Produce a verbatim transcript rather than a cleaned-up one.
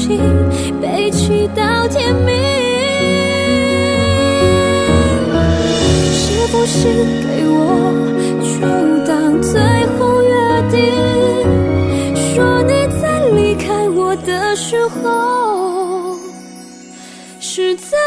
起，悲泣到天明。是不是给我就当最后约定，说你在离开我的时候是在